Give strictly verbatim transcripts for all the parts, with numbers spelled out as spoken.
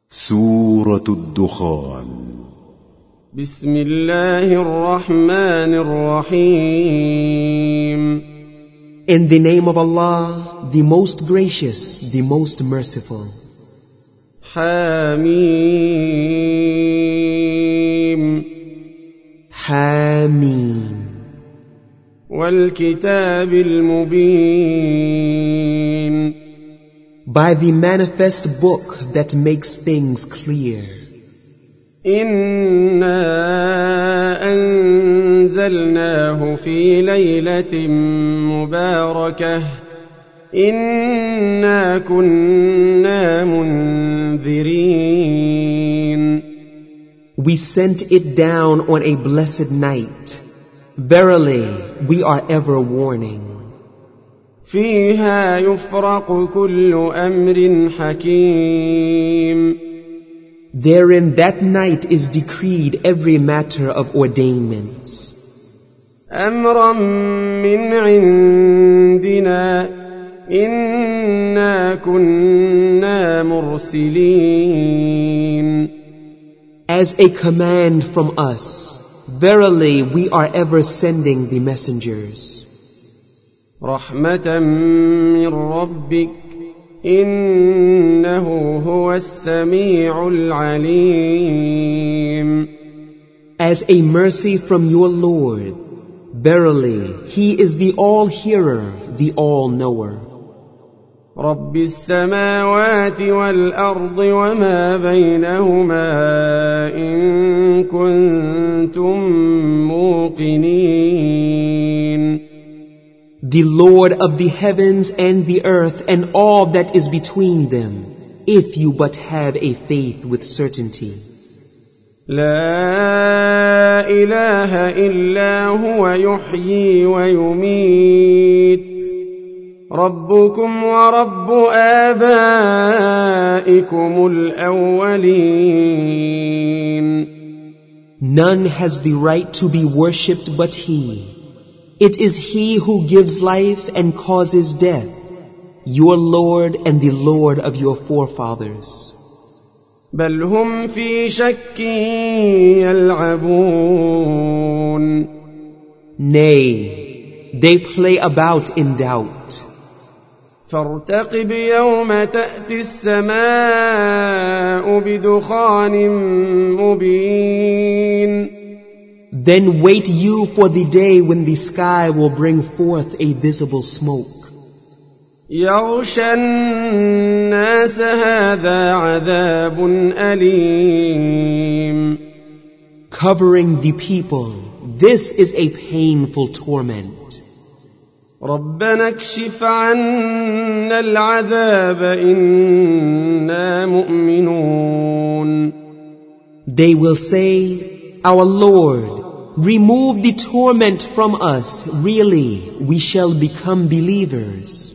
سورة الدخان. بسم الله الرحمن الرحيم. In the name of Allah, the most gracious, the most merciful. حميم حميم والكتاب المبين. By the manifest book that makes things clear. إنا أنزلناه في ليلة مباركة إنا كنا منذرين. We sent it down on a blessed night. Verily, we are ever warning. فيها يفرق كل أمر حكيم. Therein that night is decreed every matter of ordainments. أمرا من عندنا إنا كنا مرسلين. As a command from us, verily we are ever sending the messengers. رحمة من ربك إنه هو السميع العليم. As a mercy from your Lord, verily He is the all-hearer, the all-knower. رب السماوات والأرض وما بينهما إن كنتم موقنين. The Lord of the heavens and the earth and all that is between them, if you but have a faith with certainty. لا إله إلا هو يحيي ويميت ربكم ورب آبائكم الأولين. None has the right to be worshipped but He. It is He who gives life and causes death, your Lord and the Lord of your forefathers. بل هم في شك يلعبون. Nay, they play about in doubt. فارتقب يوم تأتي السماء بدخان مبين. Then wait you for the day when the sky will bring forth a visible smoke. يغشى الناس هذا عذاب أليم. Covering the people, this is a painful torment. ربنا اكشف عنا العذاب إنا مؤمنون. They will say, Our Lord, remove the torment from us. Really, we shall become believers.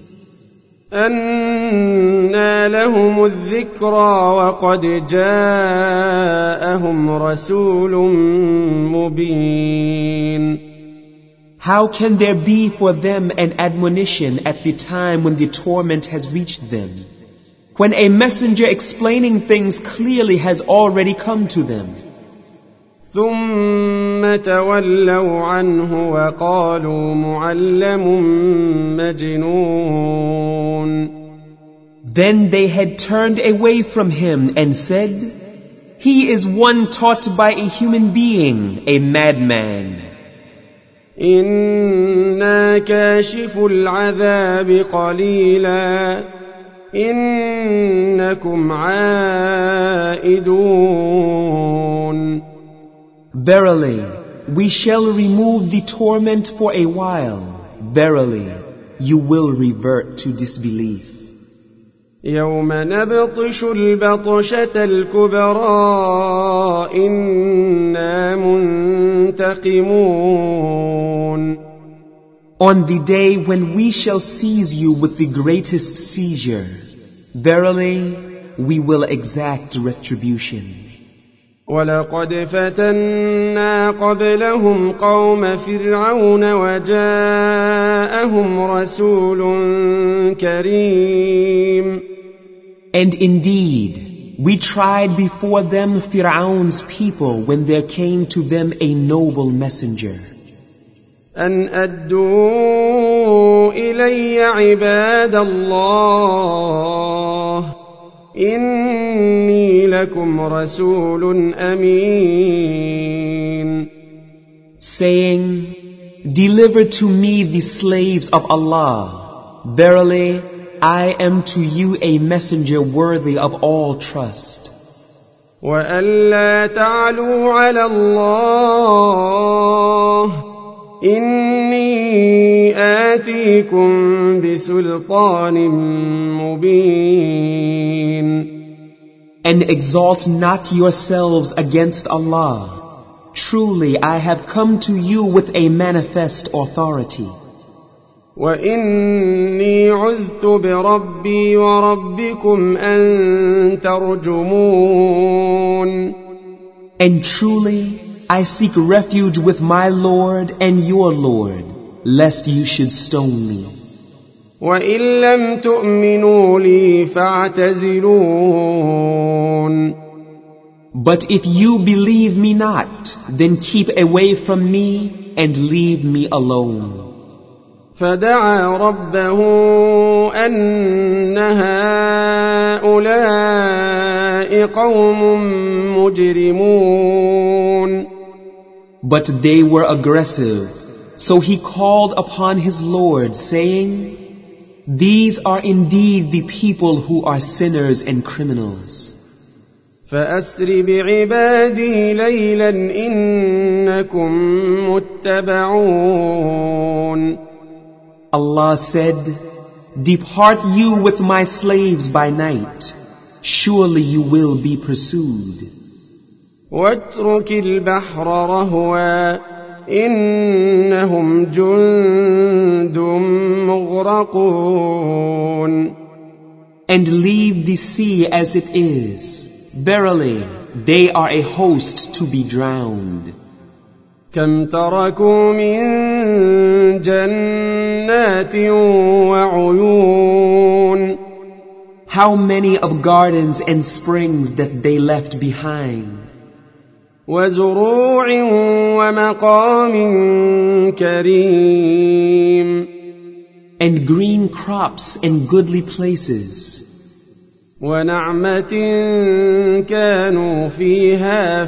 أنى لهم الذكرى وقد جاءهم رسول مبين. How can there be for them an admonition at the time when the torment has reached them, when a messenger explaining things clearly has already come to them? ثم تولوا عنه وقالوا معلم مجنون. Then they had turned away from him and said, He is one taught by a human being, a madman. إنا كاشف العذاب قليلا إنكم عائدون. Verily, we shall remove the torment for a while. Verily, you will revert to disbelief. يوم نبطش البطشة الكبرى إنا منتقمون. On the day when we shall seize you with the greatest seizure, verily, we will exact retribution. ولقد فتنا قبلهم قوم فرعون وجاءهم رسول كريم. And indeed, we tried before them Fir'aun's people when there came to them a noble messenger. أن أدوا إلي عباد الله إني لكم رسول أمين. Saying, deliver to me the slaves of Allah. Verily, I am to you a messenger worthy of all trust. وألا تعلوا على الله إني آتيكم بسلطان مبين. And exalt not yourselves against Allah. Truly, I have come to you with a manifest authority. وإني عذت بربي وربكم أن ترجمون. And truly, I seek refuge with my Lord and your Lord, lest you should stone me. وإن لم تؤمنوا لي فاعتزلون. But if you believe me not, then keep away from me and leave me alone. فدعا ربه أن هؤلاء قوم مجرمون. But they were aggressive, so he called upon his Lord, saying, these are indeed the people who are sinners and criminals. فأسر بعبادي ليلا إنكم متبعون. Allah said, depart you with my slaves by night. Surely you will be pursued. واترك البحر رهوا إنهم جند مغرقون. And leave the sea as it is. Verily, they are a host to be drowned. كم تركوا من جنات وعيون. How many of gardens and springs that they left behind. وزروع ومقام كريم. And green crops and goodly places. ونعمة كانوا فيها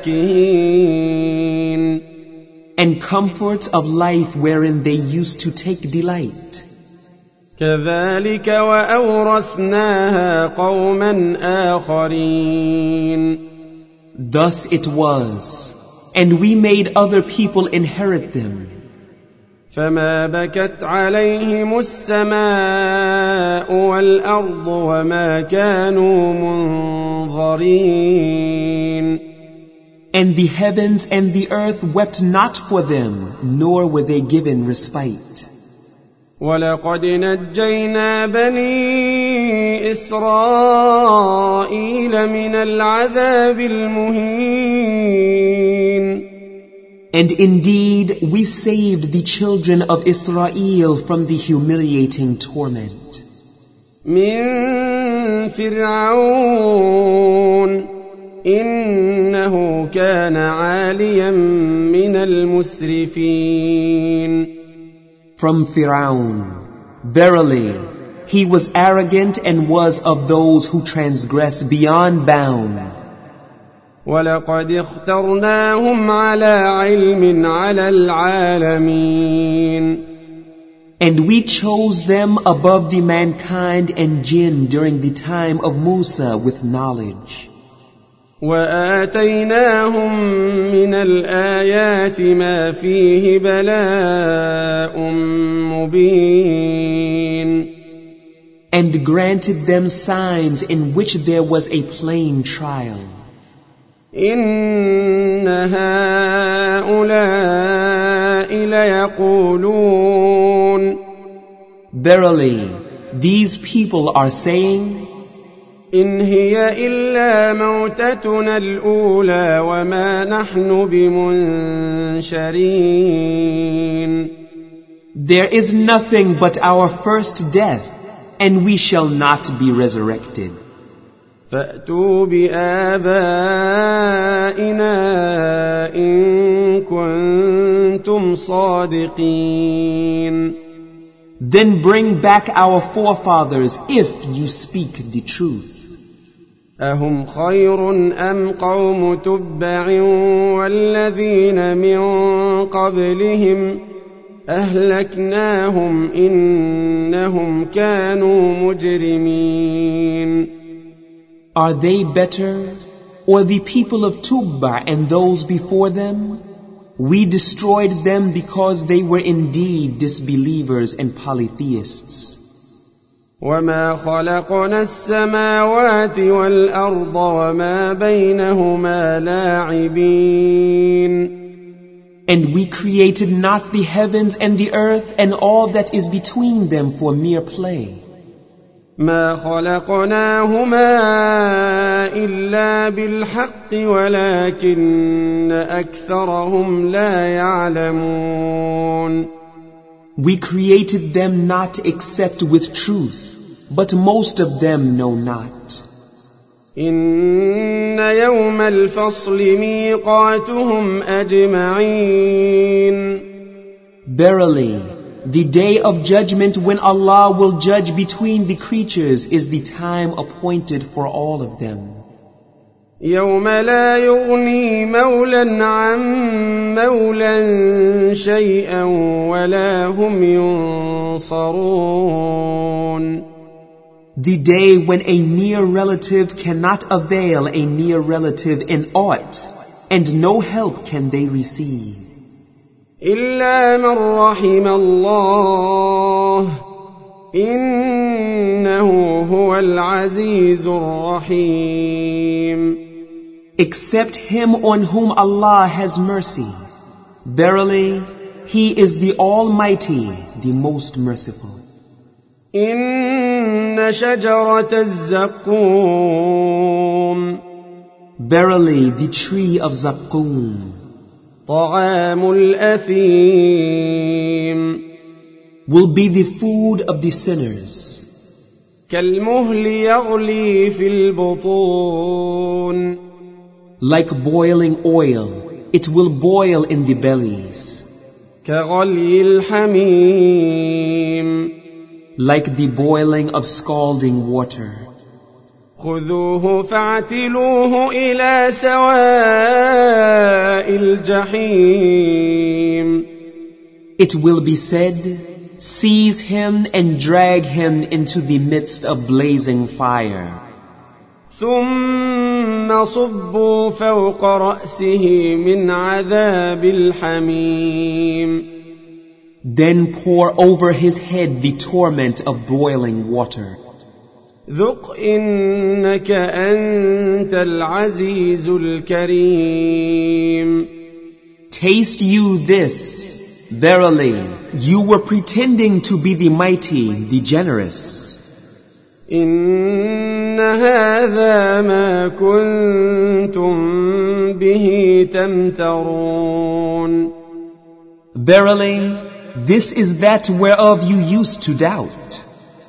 فاكهين. And comforts of life wherein they used to take delight. كذلك وأورثناها قوما آخرين. Thus it was, and we made other people inherit them. فما بكت عليهم السماء والأرض وما كانوا منظرين. And the heavens and the earth wept not for them, nor were they given respite. ولقد نجينا بني إسرائيل من العذاب المهين. And indeed, we saved the children of Israel from the humiliating torment. من فرعون إنه كان عاليا من المسرفين. From Firaun, verily, he was arrogant and was of those who transgress beyond bound. ولقد اخترناهم على علم على العالمين. And we chose them above the mankind and jinn during the time of Musa with knowledge. وآتيناهم من الآيات ما فيه بلاء مبين. And granted them signs in which there was a plain trial. إن هؤلاء ليقولون. Verily, these people are saying, إن هي إلا موتتنا الأولى وما نحن بمنشرين. There is nothing but our first death, and we shall not be resurrected. فأتوا بآبائنا إن كنتم صادقين. Then bring back our forefathers if you speak the truth. أهم خير أم قوم تبع والذين من قبلهم أهلكناهم إنهم كانوا مجرمين. Are they better, or the people of Tubba and those before them? We destroyed them because they were indeed disbelievers and polytheists. وما خلقنا السماوات والأرض وما بينهما لاعبين. And we created not the heavens and the earth and all that is between them for mere play. ما خلقناهما إلا بالحق ولكن أكثرهم لا يعلمون. We created them not except with truth, but most of them know not. إن يوم الفصل ميقاتهم أجمعين. Verily, the day of judgment when Allah will judge between the creatures is the time appointed for all of them. يوم لا يغني مولا عن مولا شيئا ولا هم ينصرون. The day when a near relative cannot avail a near relative in aught, and no help can they receive. إلا من رحم الله إنه هو العزيز الرحيم. Except him on whom Allah has mercy. Verily, he is the Almighty, the most merciful. إن شجرة الزقوم. Verily, the tree of Zaqqum. طعام الأثيم. Will be the food of the sinners. كالمهل يغلي في البطون. Like boiling oil, it will boil in the bellies. كغلي الحميم. Like the boiling of scalding water. خذوه فاعتلوه إلى سواء الجحيم. It will be said, seize him and drag him into the midst of blazing fire. ثم صبوا فوق رأسه من عذاب الحميم. Then pour over his head the torment of boiling water. ذق إنك أنت العزيز الكريم. Taste you this. Verily, you were pretending to be the mighty, the generous. إن هذا ما كنتم به تمترون. Verily, this is that whereof you used to doubt.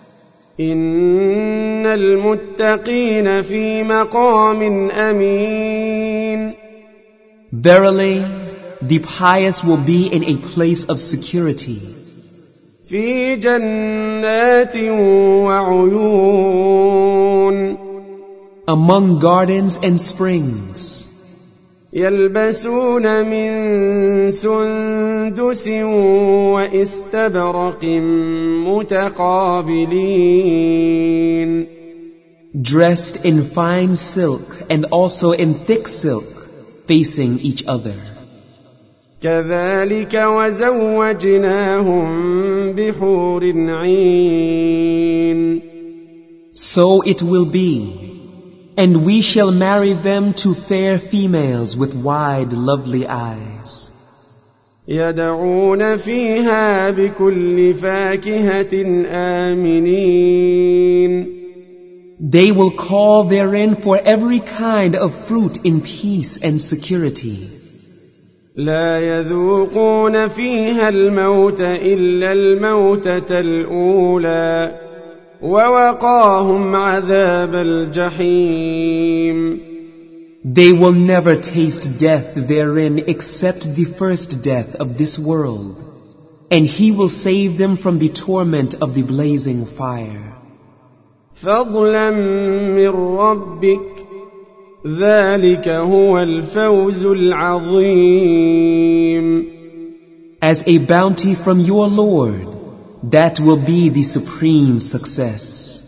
إن المتقين في مقام أمين. Verily, the pious will be in a place of security. في جنات وعيون. Among gardens and springs. يلبسون من سندس واستبرق متقابلين. Dressed in fine silk and also in thick silk, facing each other. كذلك وزوجناهم بحور عين. So it will be, and we shall marry them to fair females with wide, lovely eyes. يدعون فيها بكل فاكهة آمنين. They will call therein for every kind of fruit in peace and security. لا يذوقون فيها الموت إلا الموتة الأولى. ووقاهم عذاب الجحيم. They will never taste death therein except the first death of this world, and He will save them from the torment of the blazing fire. فضلا من ربك ذلك هو الفوز العظيم. As a bounty from your Lord, that will be the supreme success.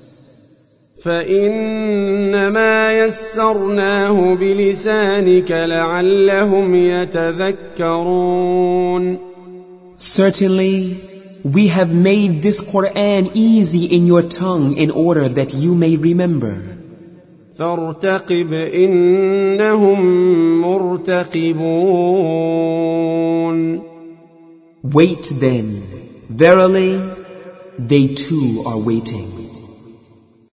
فإنما يسرناه بلسانك لعلهم يتذكرون. Certainly, we have made this Quran easy in your tongue in order that you may remember. فارتقب إنهم مرتقبون. Wait then, verily, they too are waiting.